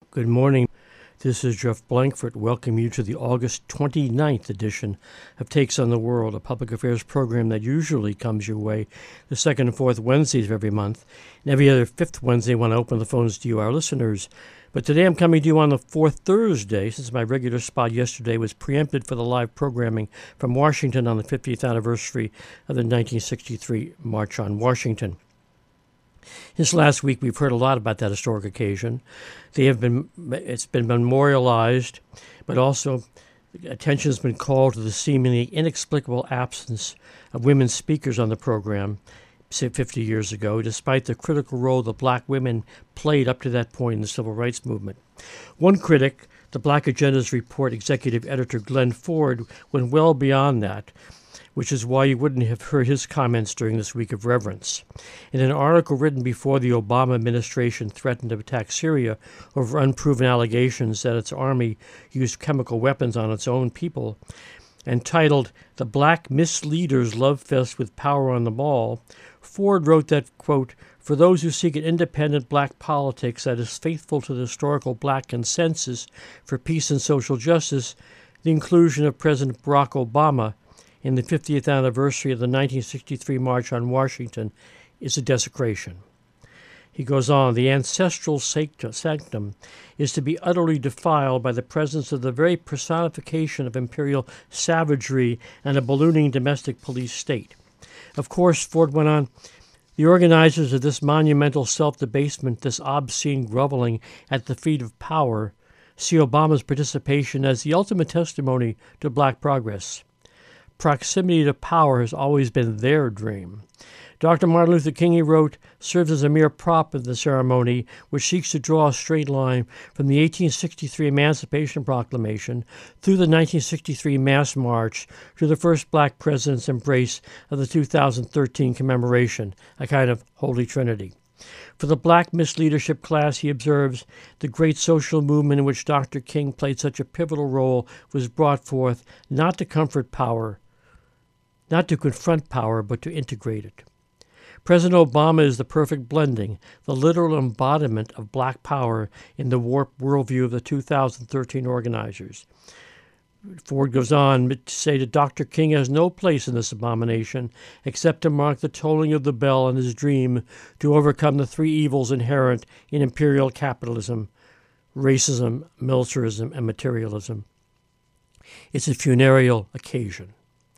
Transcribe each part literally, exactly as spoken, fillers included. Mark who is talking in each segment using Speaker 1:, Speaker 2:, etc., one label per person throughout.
Speaker 1: Good morning. This is Jeff Blankford. Welcome you to the August twenty-ninth edition of Takes on the World, a public affairs program that usually comes your way the second and fourth Wednesdays of every month, and every other fifth Wednesday when I open the phones to you, our listeners. But today I'm coming to you on the fourth Thursday, since my regular spot yesterday was preempted for the live programming from Washington on the fiftieth anniversary of the nineteen sixty-three March on Washington. This last week, we've heard a lot about that historic occasion. They have been, it's been memorialized, but also attention has been called to the seemingly inexplicable absence of women speakers on the program, say fifty years ago, despite the critical role that black women played up to that point in the civil rights movement. One critic, the Black Agenda's report executive editor Glenn Ford, went well beyond that, which is why you wouldn't have heard his comments during this week of reverence. In an article written before the Obama administration threatened to attack Syria over unproven allegations that its army used chemical weapons on its own people, and titled "The Black Misleaders Love Fest with Power on the Ball," Ford wrote that, quote, "For those who seek an independent black politics that is faithful to the historical black consensus for peace and social justice, the inclusion of President Barack Obama in the fiftieth anniversary of the nineteen sixty-three March on Washington is a desecration." He goes on, "The ancestral sanctum is to be utterly defiled by the presence of the very personification of imperial savagery and a ballooning domestic police state." Of course, Ford went on, "The organizers of this monumental self-debasement, this obscene groveling at the feet of power, see Obama's participation as the ultimate testimony to black progress. Proximity to power has always been their dream. Doctor Martin Luther King," he wrote, "serves as a mere prop in the ceremony which seeks to draw a straight line from the eighteen sixty-three Emancipation Proclamation through the nineteen sixty-three Mass March to the first black president's embrace of the two thousand thirteen commemoration, a kind of holy trinity. For the black misleadership class," he observes, "the great social movement in which Doctor King played such a pivotal role was brought forth not to comfort power, not to confront power, but to integrate it. President Obama is the perfect blending, the literal embodiment of black power in the warped worldview of the two thousand thirteen organizers." Ford goes on to say that Doctor King has no place in this abomination except to mark the tolling of the bell in his dream to overcome the three evils inherent in imperial capitalism, racism, militarism, and materialism. It's a funereal occasion.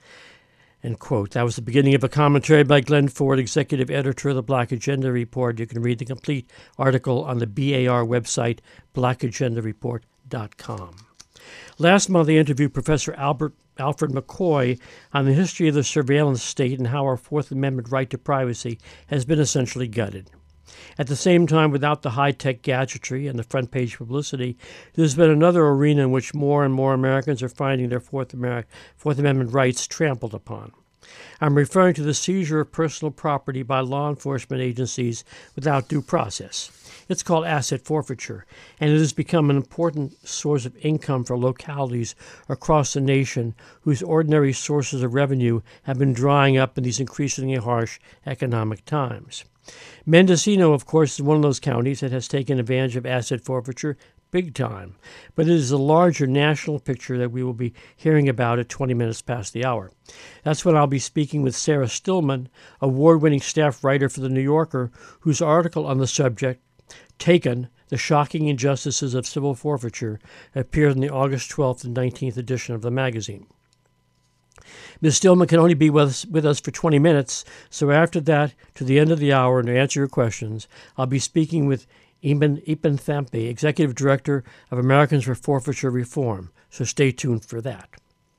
Speaker 1: End quote. That was the beginning of a commentary by Glenn Ford, executive editor of the Black Agenda Report. You can read the complete article on the B A R website, black agenda report dot com. Last month, I interviewed Professor Albert Alfred McCoy on the history of the surveillance state and how our Fourth Amendment right to privacy has been essentially gutted. At the same time, without the high-tech gadgetry and the front-page publicity, there's been another arena in which more and more Americans are finding their Fourth, Ameri- Fourth Amendment rights trampled upon. I'm referring to the seizure of personal property by law enforcement agencies without due process. It's called asset forfeiture, and it has become an important source of income for localities across the nation whose ordinary sources of revenue have been drying up in these increasingly harsh economic times. Mendocino, of course, is one of those counties that has taken advantage of asset forfeiture big time, but it is a larger national picture that we will be hearing about at twenty minutes past the hour. That's when I'll be speaking with Sarah Stillman, award-winning staff writer for The New Yorker, whose article on the subject, Taken, The Shocking Injustices of Civil Forfeiture, appeared in the August twelfth and nineteenth edition of the magazine. Miz Stillman can only be with us, with us for twenty minutes, so after that, to the end of the hour, and to answer your questions, I'll be speaking with Eben, Eben Thampe, Executive Director of Americans for Forfeiture Reform, so stay tuned for that.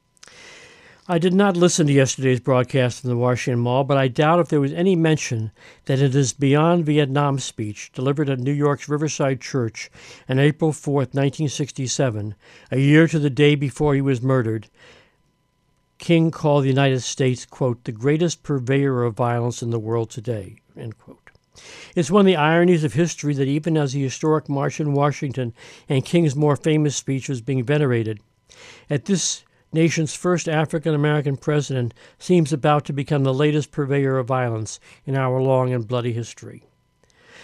Speaker 1: I did not listen to yesterday's broadcast in the Washington Mall, but I doubt if there was any mention that in his Beyond Vietnam speech delivered at New York's Riverside Church on April fourth, nineteen sixty-seven, a year to the day before he was murdered, King called the United States, quote, "the greatest purveyor of violence in the world today," end quote. It's one of the ironies of history that even as the historic March in Washington and King's more famous speech was being venerated, at this nation's first African-American president seems about to become the latest purveyor of violence in our long and bloody history.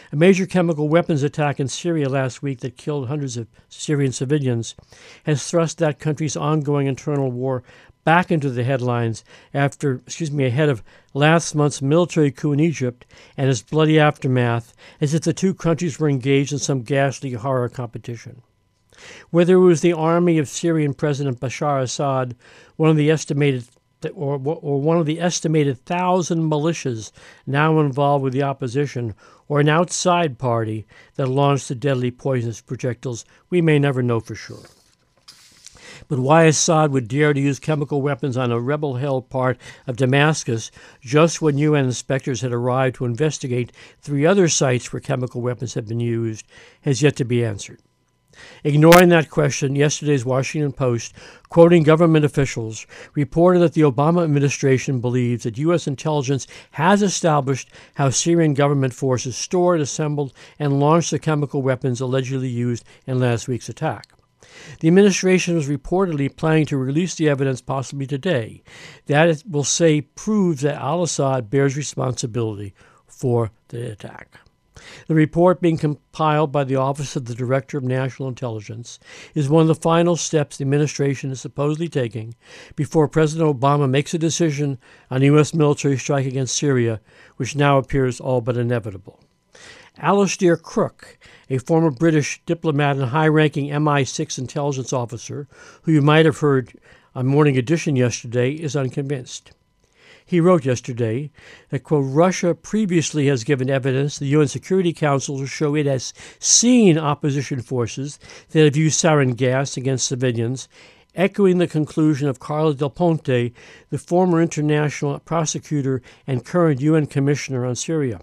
Speaker 1: A major chemical weapons attack in Syria last week that killed hundreds of Syrian civilians has thrust that country's ongoing internal war back into the headlines after, excuse me, ahead of last month's military coup in Egypt and its bloody aftermath, as if the two countries were engaged in some ghastly horror competition. Whether it was the army of Syrian President Bashar Assad, one of the estimated or, or one of the estimated thousand militias now involved with the opposition, or an outside party that launched the deadly poisonous projectiles, we may never know for sure. But why Assad would dare to use chemical weapons on a rebel-held part of Damascus just when U N inspectors had arrived to investigate three other sites where chemical weapons had been used has yet to be answered. Ignoring that question, yesterday's Washington Post, quoting government officials, reported that the Obama administration believes that U S intelligence has established how Syrian government forces stored, assembled, and launched the chemical weapons allegedly used in last week's attack. The administration was reportedly planning to release the evidence possibly today. That, it will say, proves that al-Assad bears responsibility for the attack. The report, being compiled by the Office of the Director of National Intelligence, is one of the final steps the administration is supposedly taking before President Obama makes a decision on a U S military strike against Syria, which now appears all but inevitable. Alastair Crooke, a former British diplomat and high-ranking M I six intelligence officer, who you might have heard on Morning Edition yesterday, is unconvinced. He wrote yesterday that, quote, Russia previously has given evidence to the U N Security Council to show it has seen opposition forces that have used sarin gas against civilians, echoing the conclusion of Carlos Del Ponte, the former international prosecutor and current U N commissioner on Syria.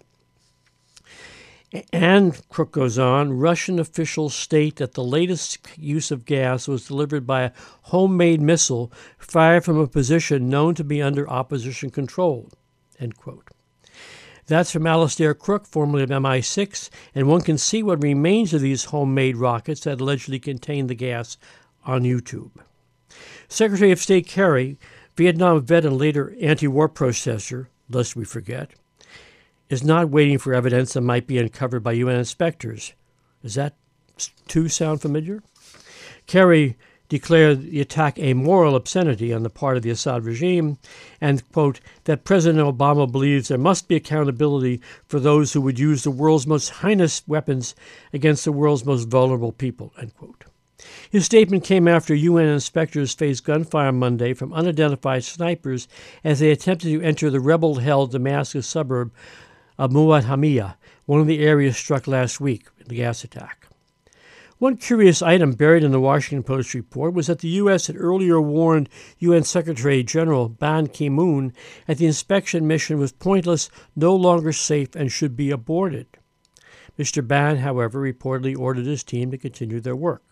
Speaker 1: And, Crook goes on, Russian officials state that the latest use of gas was delivered by a homemade missile fired from a position known to be under opposition control, end quote. That's from Alastair Crooke, formerly of M I six, and one can see what remains of these homemade rockets that allegedly contain the gas on YouTube. Secretary of State Kerry, Vietnam vet and later anti-war protester, lest we forget, is not waiting for evidence that might be uncovered by U N inspectors. Does that too sound familiar? Kerry declared the attack a moral obscenity on the part of the Assad regime and, quote, that President Obama believes there must be accountability for those who would use the world's most heinous weapons against the world's most vulnerable people, end quote. His statement came after U N inspectors faced gunfire Monday from unidentified snipers as they attempted to enter the rebel-held Damascus suburb of Muad Hamiyah, one of the areas struck last week in the gas attack. One curious item buried in the Washington Post report was that the U S had earlier warned U N Secretary General Ban Ki-moon that the inspection mission was pointless, no longer safe, and should be aborted. Mister Ban, however, reportedly ordered his team to continue their work.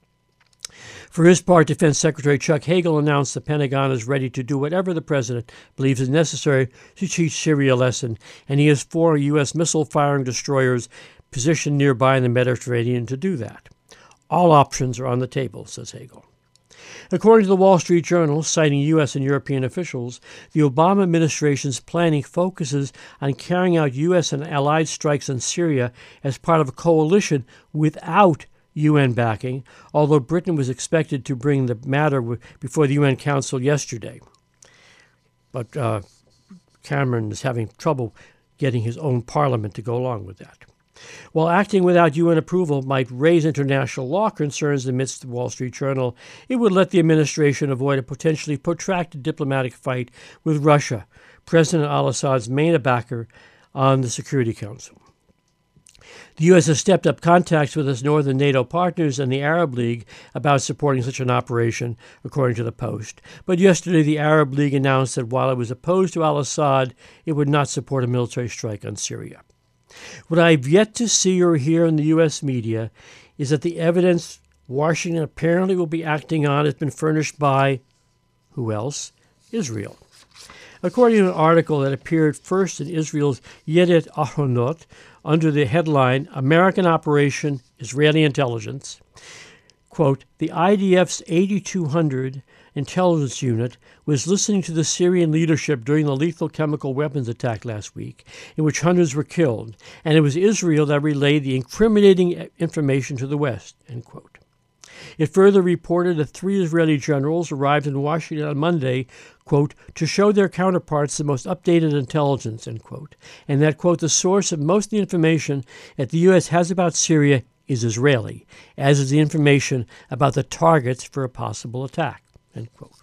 Speaker 1: For his part, Defense Secretary Chuck Hagel announced the Pentagon is ready to do whatever the president believes is necessary to teach Syria a lesson, and he has four U S missile-firing destroyers positioned nearby in the Mediterranean to do that. All options are on the table, says Hagel. According to the Wall Street Journal, citing U S and European officials, the Obama administration's planning focuses on carrying out U S and allied strikes on Syria as part of a coalition without U N backing, although Britain was expected to bring the matter before the U N Council yesterday. But uh, Cameron is having trouble getting his own parliament to go along with that. While acting without U N approval might raise international law concerns amidst the Wall Street Journal, it would let the administration avoid a potentially protracted diplomatic fight with Russia, President al-Assad's main backer on the Security Council. The U S has stepped up contacts with its northern NATO partners and the Arab League about supporting such an operation, according to the Post. But yesterday, the Arab League announced that while it was opposed to al-Assad, it would not support a military strike on Syria. What I've yet to see or hear in the U S media is that the evidence Washington apparently will be acting on has been furnished by, who else? Israel. According to an article that appeared first in Israel's Yedioth Ahronot under the headline, American Operation Israeli Intelligence, quote, the I D F's eighty-two hundred intelligence unit was listening to the Syrian leadership during the lethal chemical weapons attack last week, in which hundreds were killed, and it was Israel that relayed the incriminating information to the West, end quote. It further reported that three Israeli generals arrived in Washington on Monday, quote, to show their counterparts the most updated intelligence, end quote, and that, quote, the source of most of the information that the U S has about Syria is Israeli, as is the information about the targets for a possible attack, end quote.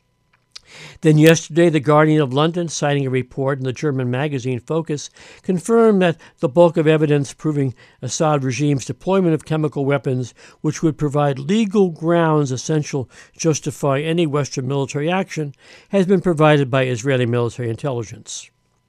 Speaker 1: Then yesterday, The Guardian of London, citing a report in the German magazine Focus, confirmed that the bulk of evidence proving Assad regime's deployment of chemical weapons, which would provide legal grounds essential to justify any Western military action, has been provided by Israeli military intelligence.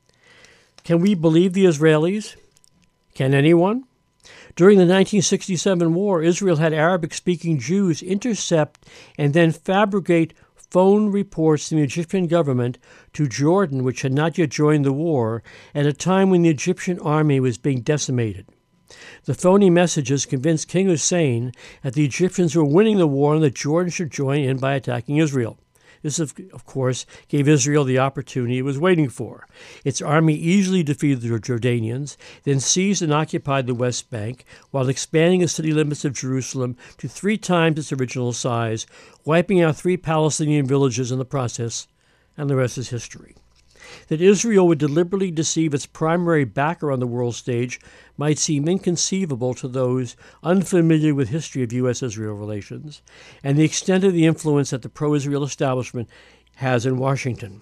Speaker 1: Can we believe the Israelis? Can anyone? During the nineteen sixty-seven war, Israel had Arabic-speaking Jews intercept and then fabricate phone reports from the Egyptian government to Jordan, which had not yet joined the war, at a time when the Egyptian army was being decimated. The phony messages convinced King Hussein that the Egyptians were winning the war and that Jordan should join in by attacking Israel. This, of, of course, gave Israel the opportunity it was waiting for. Its army easily defeated the Jordanians, then seized and occupied the West Bank, while expanding the city limits of Jerusalem to three times its original size, wiping out three Palestinian villages in the process, and the rest is history. That Israel would deliberately deceive its primary backer on the world stage might seem inconceivable to those unfamiliar with the history of U S Israel relations and the extent of the influence that the pro-Israel establishment has in Washington.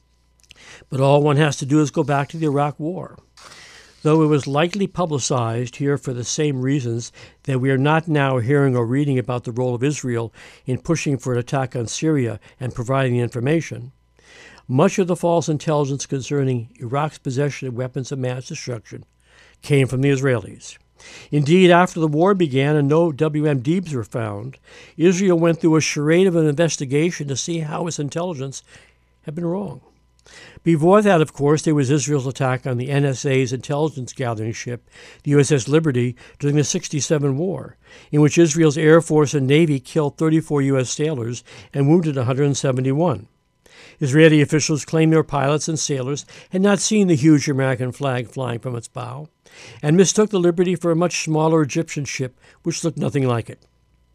Speaker 1: But all one has to do is go back to the Iraq War. Though it was lightly publicized here for the same reasons that we are not now hearing or reading about the role of Israel in pushing for an attack on Syria and providing the information, much of the false intelligence concerning Iraq's possession of weapons of mass destruction came from the Israelis. Indeed, after the war began and no W M Ds were found, Israel went through a charade of an investigation to see how its intelligence had been wrong. Before that, of course, there was Israel's attack on the N S A's intelligence gathering ship, the U S S Liberty, during the sixty-seven war, in which Israel's Air Force and Navy killed thirty-four U S sailors and wounded one hundred seventy-one. Israeli officials claimed their pilots and sailors had not seen the huge American flag flying from its bow, and mistook the Liberty for a much smaller Egyptian ship, which looked nothing like it.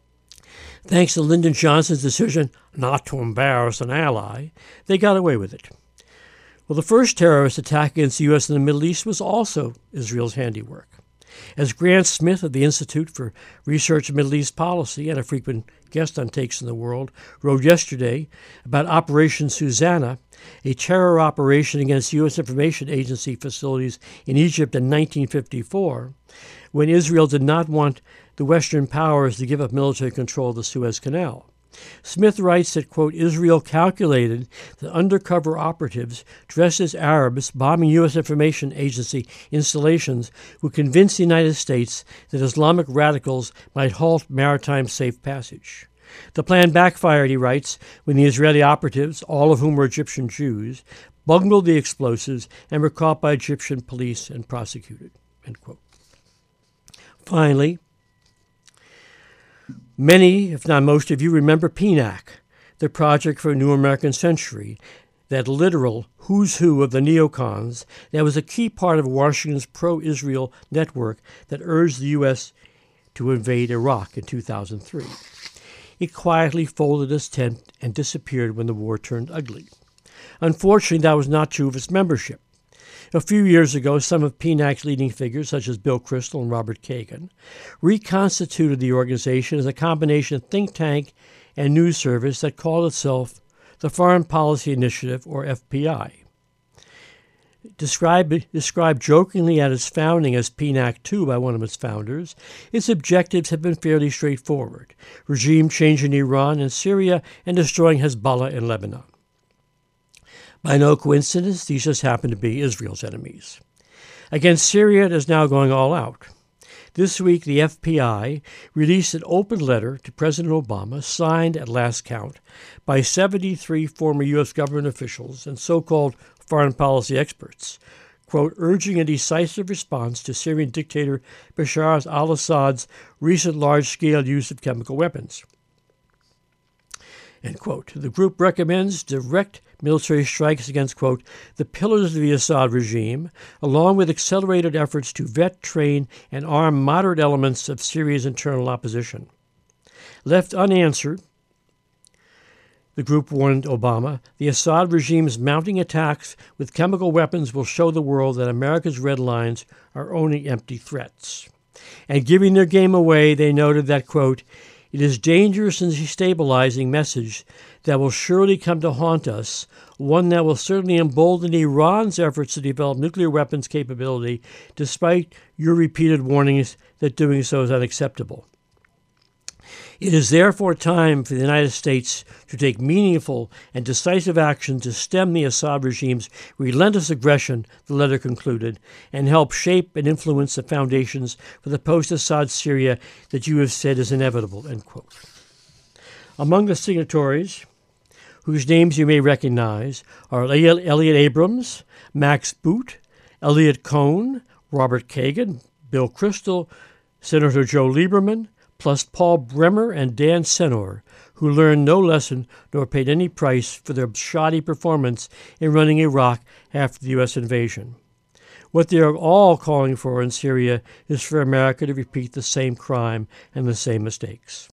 Speaker 1: Thanks to Lyndon Johnson's decision not to embarrass an ally, they got away with it. Well, the first terrorist attack against the U S in the Middle East was also Israel's handiwork. As Grant Smith of the Institute for Research in Middle East Policy and a frequent guest on Takes in the World wrote yesterday about Operation Susanna, a terror operation against U S information agency facilities in Egypt in nineteen fifty-four, when Israel did not want the Western powers to give up military control of the Suez Canal. Smith writes that, quote, Israel calculated that undercover operatives dressed as Arabs bombing U S information agency installations would convince the United States that Islamic radicals might halt maritime safe passage. The plan backfired, he writes, when the Israeli operatives, all of whom were Egyptian Jews, bungled the explosives and were caught by Egyptian police and prosecuted, end quote. Finally, many, if not most of you, remember P N A C, the Project for a New American Century, that literal who's who of the neocons that was a key part of Washington's pro-Israel network that urged the U S to invade Iraq in two thousand three. It quietly folded its tent and disappeared when the war turned ugly. Unfortunately, that was not true of its membership. A few years ago, some of P N A C's leading figures, such as Bill Kristol and Robert Kagan, reconstituted the organization as a combination of think tank and news service that called itself the Foreign Policy Initiative, or F P I. Described, described jokingly at its founding as P N A C two by one of its founders, its objectives have been fairly straightforward: regime change in Iran and Syria and destroying Hezbollah in Lebanon. By no coincidence, these just happen to be Israel's enemies. Against Syria, it is now going all out. This week, the F P I released an open letter to President Obama, signed at last count by seventy-three former U S government officials and so-called foreign policy experts, quote, urging a decisive response to Syrian dictator Bashar al-Assad's recent large-scale use of chemical weapons. end quote. The group recommends direct military strikes against, quote, the pillars of the Assad regime, along with accelerated efforts to vet, train, and arm moderate elements of Syria's internal opposition. Left unanswered, the group warned Obama, the Assad regime's mounting attacks with chemical weapons will show the world that America's red lines are only empty threats. And giving their game away, they noted that, quote, it is dangerous and destabilizing message that will surely come to haunt us, one that will certainly embolden Iran's efforts to develop nuclear weapons capability, despite your repeated warnings that doing so is unacceptable. It is therefore time for the United States to take meaningful and decisive action to stem the Assad regime's relentless aggression, the letter concluded, and help shape and influence the foundations for the post-Assad Syria that you have said is inevitable, end quote. Among the signatories, whose names you may recognize, are Elliot Abrams, Max Boot, Elliot Cohn, Robert Kagan, Bill Kristol, Senator Joe Lieberman, plus Paul Bremer and Dan Senor, who learned no lesson nor paid any price for their shoddy performance in running Iraq after the U S invasion. What they are all calling for in Syria is for America to repeat the same crime and the same mistakes.